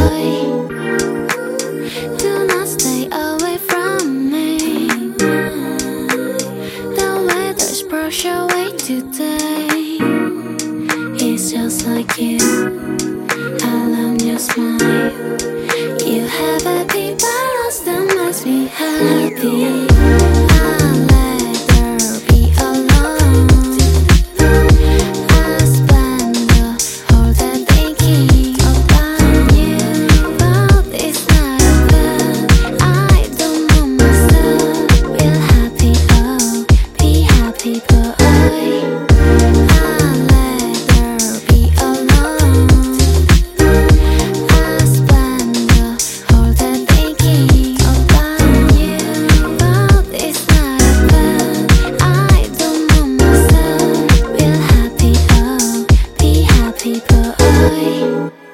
Do not stay away from me. The weather's brushed away today. It's just like you. I love your smile. You have a big balance that makes me happy. I'll let her be alone. I spend the whole day thinking about you, but it's not bad. I don't know myself. Feel happy, oh, be happy, boy. I'll let her be alone. I spend the whole day thinking about you, but it's not bad. I don't know myself. Feel happy, oh, be happy, boy.